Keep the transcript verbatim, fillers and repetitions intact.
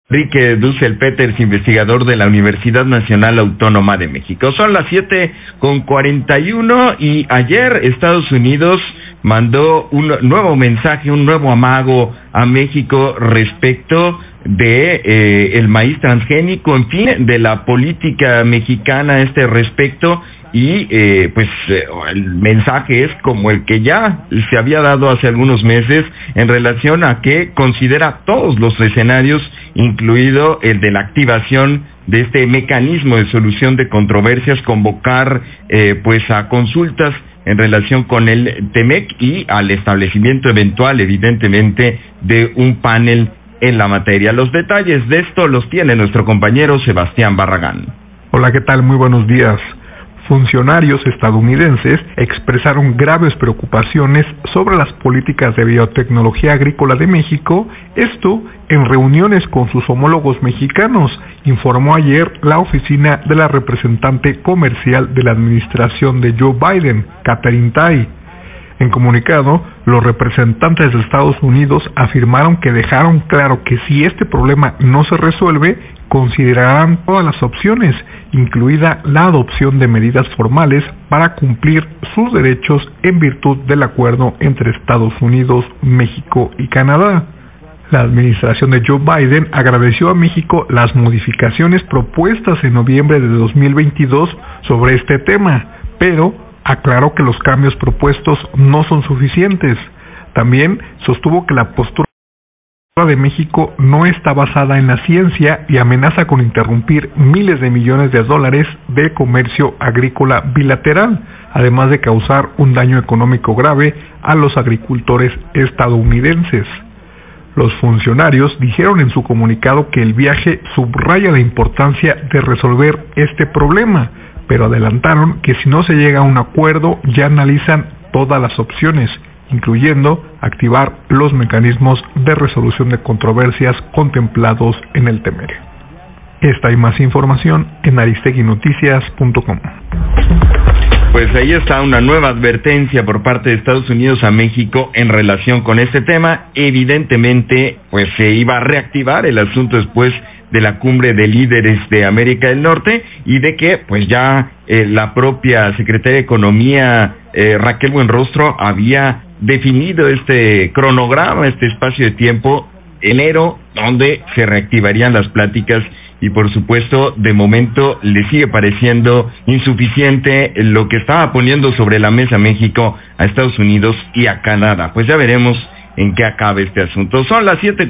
Enrique Dussel Peters, investigador de la Universidad Nacional Autónoma de México. Son las siete con cuarenta y uno y ayer Estados Unidos mandó un nuevo mensaje, un nuevo amago a México respecto de eh, el maíz transgénico, en fin, de la política mexicana a este respecto. Y eh, pues eh, el mensaje es como el que ya se había dado hace algunos meses en relación a que considera todos los escenarios, incluido el de la activación de este mecanismo de solución de controversias, convocar eh, pues a consultas en relación con el TEMEC y al establecimiento eventual, evidentemente, de un panel en la materia. Los detalles de esto los tiene nuestro compañero Sebastián Barragán. Hola, ¿qué tal? Muy buenos días. Funcionarios estadounidenses expresaron graves preocupaciones sobre las políticas de biotecnología agrícola de México, esto en reuniones con sus homólogos mexicanos, informó ayer la oficina de la representante comercial de la administración de Joe Biden, Katherine Tai. En comunicado, los representantes de Estados Unidos afirmaron que dejaron claro que si este problema no se resuelve, considerarán todas las opciones, incluida la adopción de medidas formales para cumplir sus derechos en virtud del acuerdo entre Estados Unidos, México y Canadá. La administración de Joe Biden agradeció a México las modificaciones propuestas en noviembre de dos mil veintidós sobre este tema, pero aclaró que los cambios propuestos no son suficientes. También sostuvo que la postura de México no está basada en la ciencia y amenaza con interrumpir miles de millones de dólares de comercio agrícola bilateral, además de causar un daño económico grave a los agricultores estadounidenses. Los funcionarios dijeron en su comunicado que el viaje subraya la importancia de resolver este problema, pero adelantaron que si no se llega a un acuerdo ya analizan todas las opciones, incluyendo activar los mecanismos de resolución de controversias contemplados en el TEMEC. Esta y más información en aristegui noticias punto com. Pues ahí está una nueva advertencia por parte de Estados Unidos a México en relación con este tema. Evidentemente, pues se iba a reactivar el asunto después de la cumbre de líderes de América del Norte y de que pues ya eh, la propia Secretaria de Economía eh, Raquel Buenrostro había definido este cronograma, este espacio de tiempo, enero, donde se reactivarían las pláticas y por supuesto de momento le sigue pareciendo insuficiente lo que estaba poniendo sobre la mesa México a Estados Unidos y a Canadá. Pues ya veremos en qué acaba este asunto. Son las siete